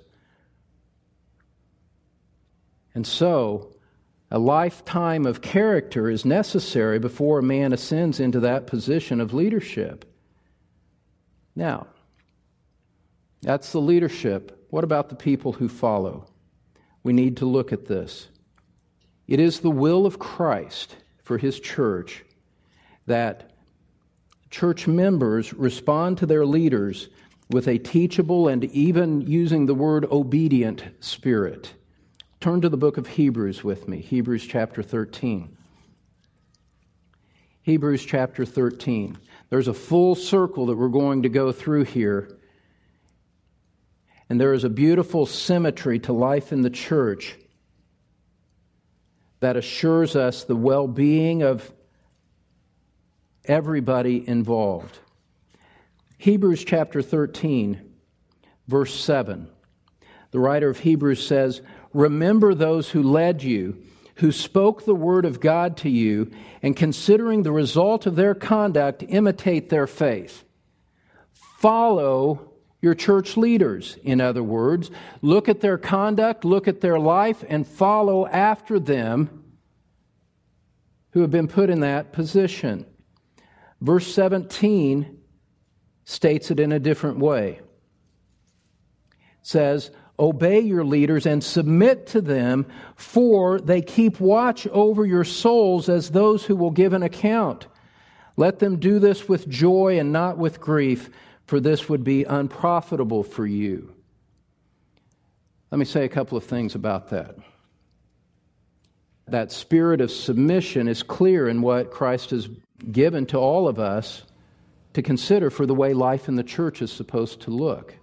And so, a lifetime of character is necessary before a man ascends into that position of leadership. Now, that's the leadership. What about the people who follow? We need to look at this. It is the will of Christ for His church that church members respond to their leaders with a teachable and even using the word obedient spirit. Turn to the book of Hebrews with me, Hebrews chapter 13. Hebrews chapter 13. There's a full circle that we're going to go through here. And there is a beautiful symmetry to life in the church that assures us the well-being of everybody involved. Hebrews chapter 13, verse 7. The writer of Hebrews says, "Remember those who led you, who spoke the word of God to you, and considering the result of their conduct, imitate their faith." Follow your church leaders, in other words. Look at their conduct, look at their life, and follow after them who have been put in that position. Verse 17 states it in a different way. It says, "Obey your leaders and submit to them, for they keep watch over your souls as those who will give an account. Let them do this with joy and not with grief, for this would be unprofitable for you." Let me say a couple of things about that. That spirit of submission is clear in what Christ has given to all of us to consider for the way life in the church is supposed to look.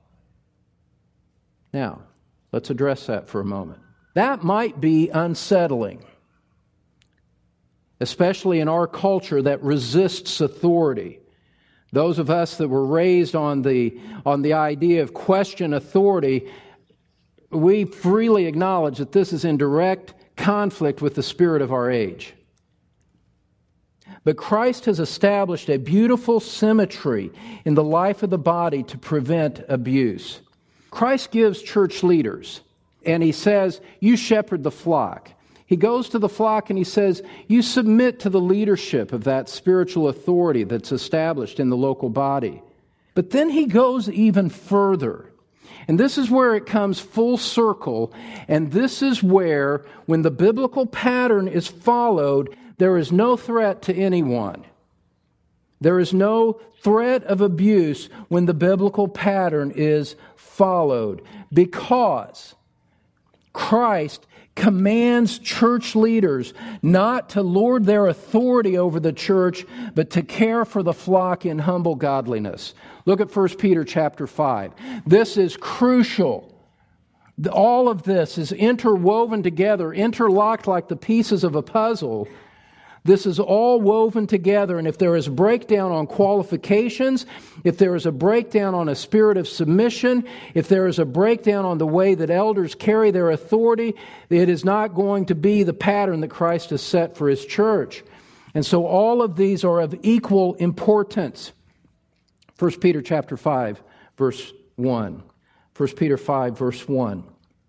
Now, let's address that for a moment. That might be unsettling, especially in our culture that resists authority. Those of us that were raised on the idea of question authority, we freely acknowledge that this is in direct conflict with the spirit of our age. But Christ has established a beautiful symmetry in the life of the body to prevent abuse. Christ gives church leaders, and He says, you shepherd the flock. He goes to the flock and he says, you submit to the leadership of that spiritual authority that's established in the local body. But then he goes even further. And this is where it comes full circle. And this is where, when the biblical pattern is followed, there is no threat to anyone. There is no threat of abuse when the biblical pattern is followed, because Christ commands church leaders not to lord their authority over the church, but to care for the flock in humble godliness. Look at 1 Peter chapter 5. This is crucial. All of this is interwoven together, interlocked like the pieces of a puzzle. This is all woven together, and if there is a breakdown on qualifications, if there is a breakdown on a spirit of submission, if there is a breakdown on the way that elders carry their authority, it is not going to be the pattern that Christ has set for His church. And so all of these are of equal importance. 1 Peter chapter 5, verse 1. 1 Peter 5, verse 1.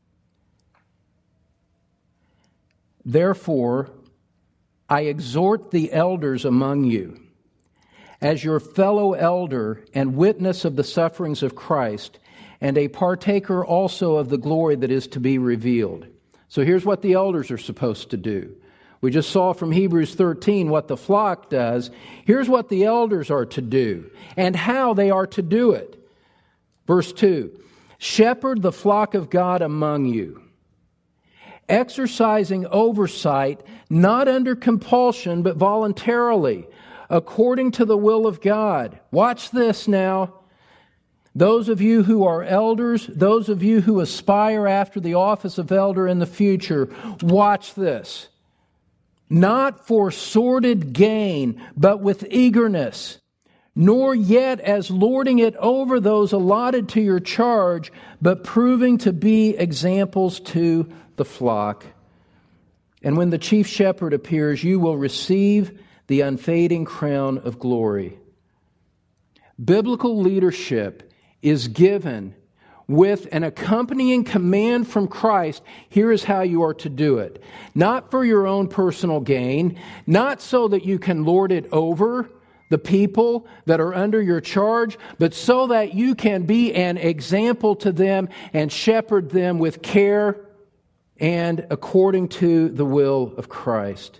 Therefore, I exhort the elders among you, as your fellow elder and witness of the sufferings of Christ, and a partaker also of the glory that is to be revealed. So here's what the elders are supposed to do. We just saw from Hebrews 13 what the flock does. Here's what the elders are to do, and how they are to do it. Verse 2, shepherd the flock of God among you, exercising oversight, not under compulsion, but voluntarily, according to the will of God. Watch this now. Those of you who are elders, those of you who aspire after the office of elder in the future, watch this. Not for sordid gain, but with eagerness, nor yet as lording it over those allotted to your charge, but proving to be examples to the flock. And when the chief shepherd appears, you will receive the unfading crown of glory. Biblical leadership is given with an accompanying command from Christ. Here is how you are to do it. Not for your own personal gain, not so that you can lord it over the people that are under your charge, but so that you can be an example to them and shepherd them with care and according to the will of Christ.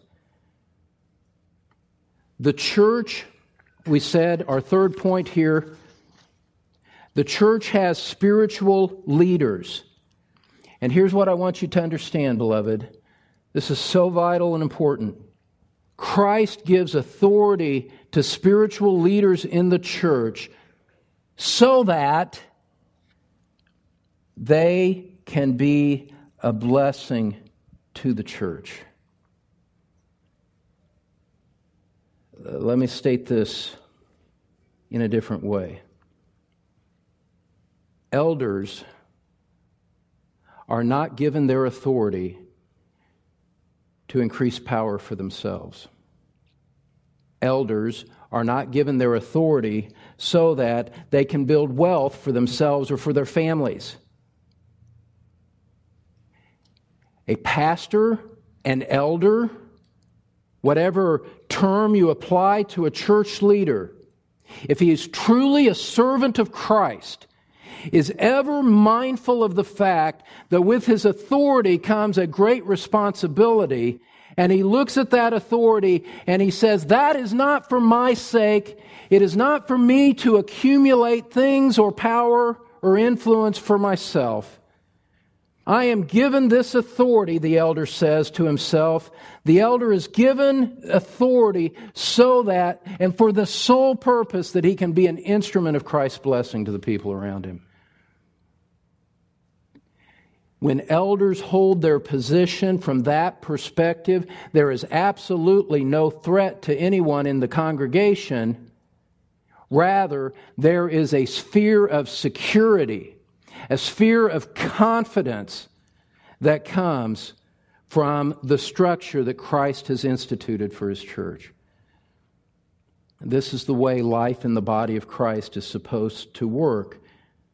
The church, we said, our third point here, the church has spiritual leaders. And here's what I want you to understand, beloved. This is so vital and important. Christ gives authority to spiritual leaders in the church so that they can be a blessing to the church. Let me state this in a different way. Elders are not given their authority to increase power for themselves. Elders are not given their authority so that they can build wealth for themselves or for their families. A pastor, an elder, whatever term you apply to a church leader, if he is truly a servant of Christ, is ever mindful of the fact that with his authority comes a great responsibility, and he looks at that authority and he says, that is not for my sake. It is not for me to accumulate things or power or influence for myself. I am given this authority, the elder says to himself. The elder is given authority so that, and for the sole purpose that he can be an instrument of Christ's blessing to the people around him. When elders hold their position from that perspective, there is absolutely no threat to anyone in the congregation. Rather, there is a sphere of security, a sphere of confidence that comes from the structure that Christ has instituted for His church. This is the way life in the body of Christ is supposed to work.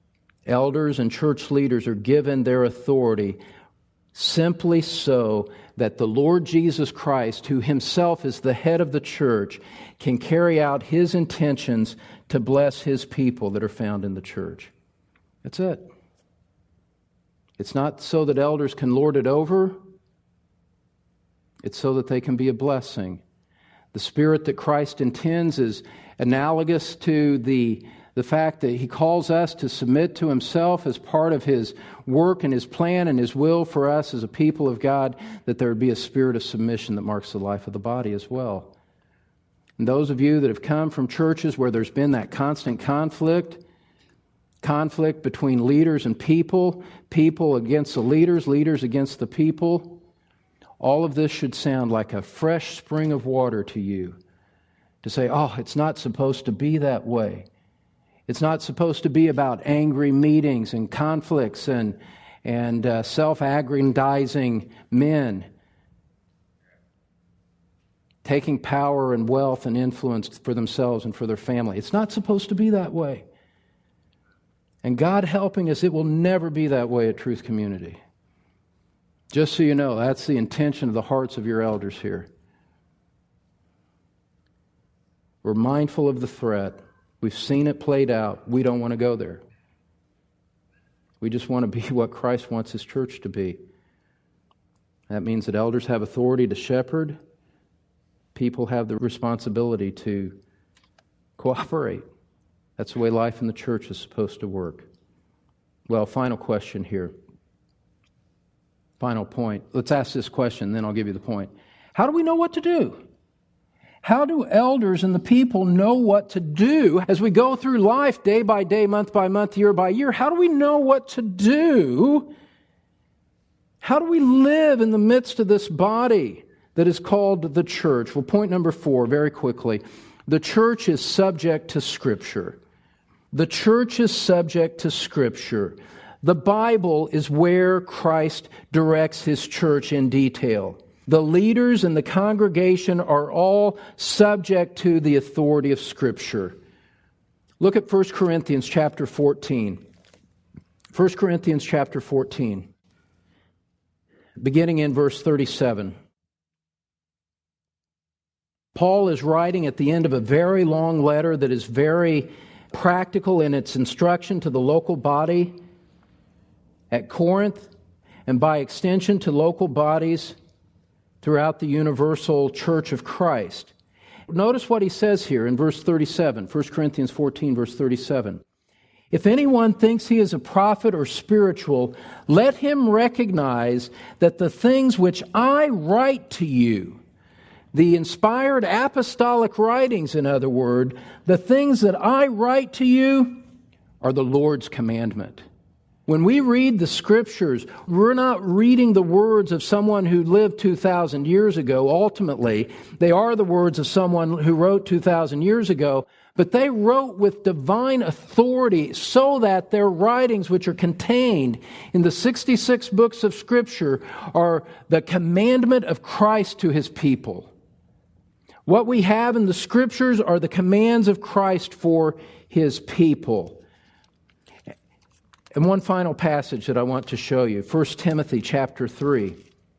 Elders and church leaders are given their authority simply so that the Lord Jesus Christ, who himself is the head of the church, can carry out his intentions to bless his people that are found in the church. That's it. It's not so that elders can lord it over. It's so that they can be a blessing. The spirit that Christ intends is analogous to the fact that he calls us to submit to himself as part of his work and his plan and his will for us as a people of God, that there would be a spirit of submission that marks the life of the body as well. And those of you that have come from churches where there's been that constant conflict between leaders and people against the leaders, leaders against the people, all of this should sound like a fresh spring of water to you. To say, oh, it's not supposed to be that way. It's not supposed to be about angry meetings and conflicts and self-aggrandizing men taking power and wealth and influence for themselves and for their family. It's not supposed to be that way. And God helping us, it will never be that way at Truth Community. Just so you know, that's the intention of the hearts of your elders here. We're mindful of the threat. We've seen it played out. We don't want to go there. We just want to be what Christ wants His church to be. That means that elders have authority to shepherd. People have the responsibility to cooperate. That's the way life in the church is supposed to work. Well, final question here. Final point. Let's ask this question, then I'll give you the point. How do we know what to do? How do elders and the people know what to do as we go through life day by day, month by month, year by year? How do we know what to do? How do we live in the midst of this body that is called the church? Well, point number 4, very quickly. The church is subject to Scripture. The church is subject to Scripture. The Bible is where Christ directs His church in detail. The leaders and the congregation are all subject to the authority of Scripture. Look at 1 Corinthians chapter 14. 1 Corinthians chapter 14, beginning in verse 37. Paul is writing at the end of a very long letter that is very practical in its instruction to the local body at Corinth, and by extension to local bodies throughout the universal church of Christ. Notice what he says here in verse 37, 1 Corinthians 14, verse 37. If anyone thinks he is a prophet or spiritual, let him recognize that the things which I write to you, the inspired apostolic writings, in other words, the things that I write to you are the Lord's commandment. When we read the Scriptures, we're not reading the words of someone who lived 2,000 years ago. Ultimately, they are the words of someone who wrote 2,000 years ago, but they wrote with divine authority so that their writings, which are contained in the 66 books of Scripture, are the commandment of Christ to His people. What we have in the Scriptures are the commands of Christ for His people. And one final passage that I want to show you, 1 Timothy chapter 3.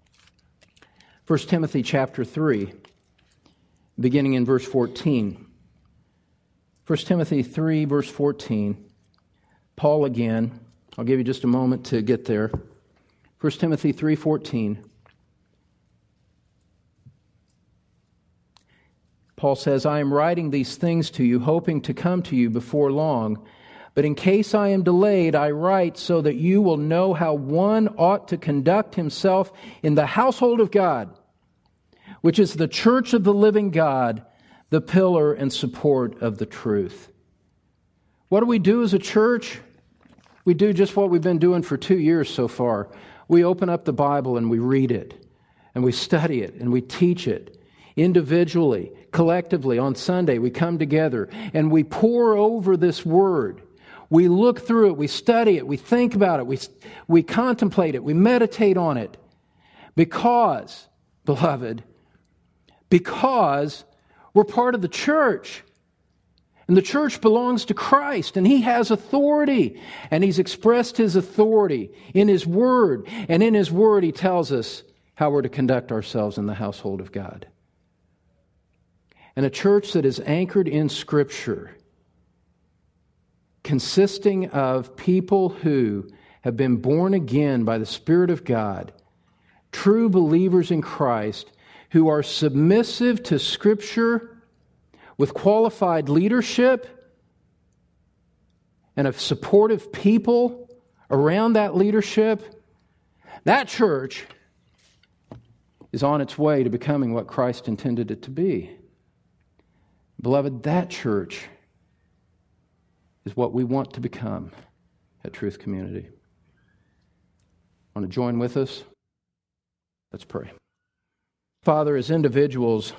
1 Timothy chapter 3, beginning in verse 14. 1 Timothy 3, verse 14. Paul again. I'll give you just a moment to get there. 1 Timothy 3:14. Paul says, I am writing these things to you, hoping to come to you before long. But in case I am delayed, I write so that you will know how one ought to conduct himself in the household of God, which is the church of the living God, the pillar and support of the truth. What do we do as a church? We do just what we've been doing for 2 years so far. We open up the Bible and we read it, and we study it, and we teach it. Individually, collectively, on Sunday, we come together and we pore over this Word. We look through it, we study it, we think about it, we contemplate it, we meditate on it. Because, beloved, because we're part of the church. And the church belongs to Christ, and He has authority. And He's expressed His authority in His Word. And in His Word, He tells us how we're to conduct ourselves in the household of God. And a church that is anchored in Scripture, consisting of people who have been born again by the Spirit of God, true believers in Christ, who are submissive to Scripture with qualified leadership and of supportive people around that leadership, that church is on its way to becoming what Christ intended it to be. Beloved, that church is what we want to become at Truth Community. Want to join with us? Let's pray. Father, as individuals,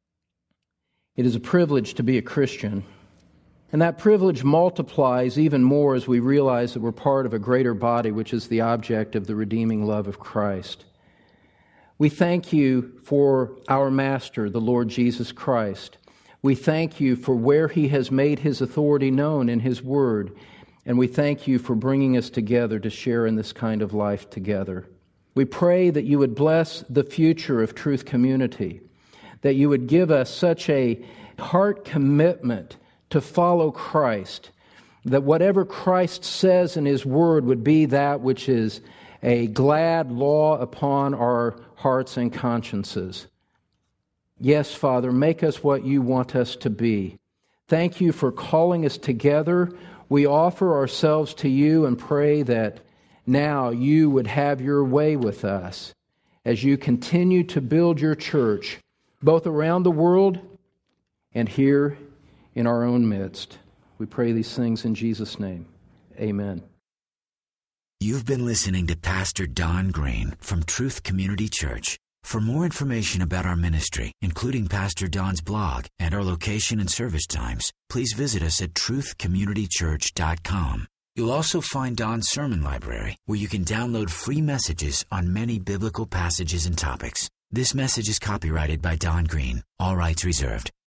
it is a privilege to be a Christian. And that privilege multiplies even more as we realize that we're part of a greater body, which is the object of the redeeming love of Christ. We thank you for our Master, the Lord Jesus Christ. We thank you for where He has made His authority known in His Word. And we thank you for bringing us together to share in this kind of life together. We pray that you would bless the future of Truth Community, that you would give us such a heart commitment to follow Christ, that whatever Christ says in His Word would be that which is a glad law upon our hearts and consciences. Yes, Father, make us what you want us to be. Thank you for calling us together. We offer ourselves to you and pray that now you would have your way with us as you continue to build your church, both around the world and here in our own midst. We pray these things in Jesus' name. Amen. You've been listening to Pastor Don Green from Truth Community Church. For more information about our ministry, including Pastor Don's blog and our location and service times, please visit us at truthcommunitychurch.com. You'll also find Don's sermon library, where you can download free messages on many biblical passages and topics. This message is copyrighted by Don Green. All rights reserved.